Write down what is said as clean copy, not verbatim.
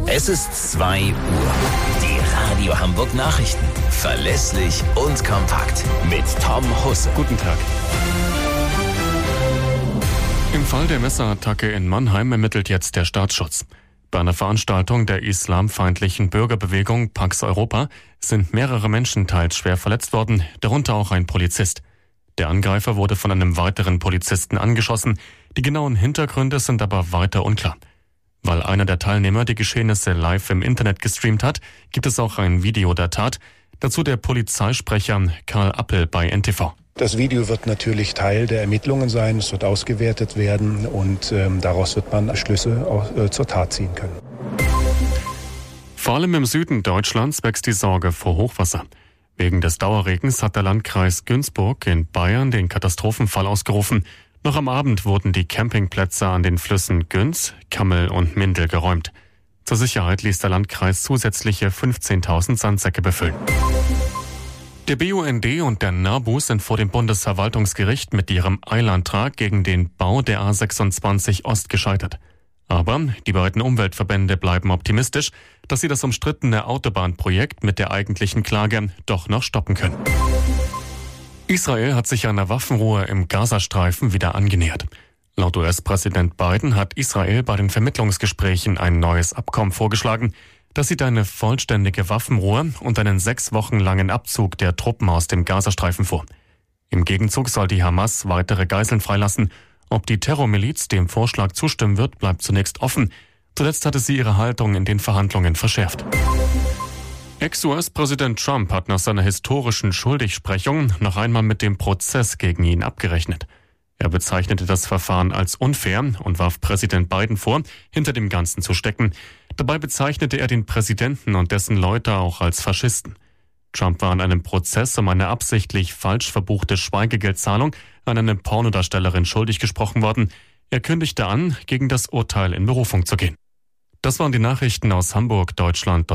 Es ist 2 Uhr. Die Radio Hamburg Nachrichten. Verlässlich und kompakt. Mit Tom Husse. Guten Tag. Im Fall der Messerattacke in Mannheim ermittelt jetzt der Staatsschutz. Bei einer Veranstaltung der islamfeindlichen Bürgerbewegung Pax Europa sind mehrere Menschen teils schwer verletzt worden, darunter auch ein Polizist. Der Angreifer wurde von einem weiteren Polizisten angeschossen. Die genauen Hintergründe sind aber weiter unklar. Weil einer der Teilnehmer die Geschehnisse live im Internet gestreamt hat, gibt es auch ein Video der Tat. Dazu der Polizeisprecher Karl Appel bei NTV. Das Video wird natürlich Teil der Ermittlungen sein, es wird ausgewertet werden und daraus wird man Schlüsse auch, zur Tat ziehen können. Vor allem im Süden Deutschlands wächst die Sorge vor Hochwasser. Wegen des Dauerregens hat der Landkreis Günzburg in Bayern den Katastrophenfall ausgerufen. Noch am Abend wurden die Campingplätze an den Flüssen Günz, Kammel und Mindel geräumt. Zur Sicherheit ließ der Landkreis zusätzliche 15.000 Sandsäcke befüllen. Der BUND und der NABU sind vor dem Bundesverwaltungsgericht mit ihrem Eilantrag gegen den Bau der A26 Ost gescheitert. Aber die beiden Umweltverbände bleiben optimistisch, dass sie das umstrittene Autobahnprojekt mit der eigentlichen Klage doch noch stoppen können. Israel hat sich einer Waffenruhe im Gazastreifen wieder angenähert. Laut US-Präsident Biden hat Israel bei den Vermittlungsgesprächen ein neues Abkommen vorgeschlagen. Das sieht eine vollständige Waffenruhe und einen 6 Wochen langen Abzug der Truppen aus dem Gazastreifen vor. Im Gegenzug soll die Hamas weitere Geiseln freilassen. Ob die Terrormiliz dem Vorschlag zustimmen wird, bleibt zunächst offen. Zuletzt hatte sie ihre Haltung in den Verhandlungen verschärft. Ex-US-Präsident Trump hat nach seiner historischen Schuldigsprechung noch einmal mit dem Prozess gegen ihn abgerechnet. Er bezeichnete das Verfahren als unfair und warf Präsident Biden vor, hinter dem Ganzen zu stecken. Dabei bezeichnete er den Präsidenten und dessen Leute auch als Faschisten. Trump war in einem Prozess um eine absichtlich falsch verbuchte Schweigegeldzahlung an eine Pornodarstellerin schuldig gesprochen worden. Er kündigte an, gegen das Urteil in Berufung zu gehen. Das waren die Nachrichten aus Hamburg, Deutschland.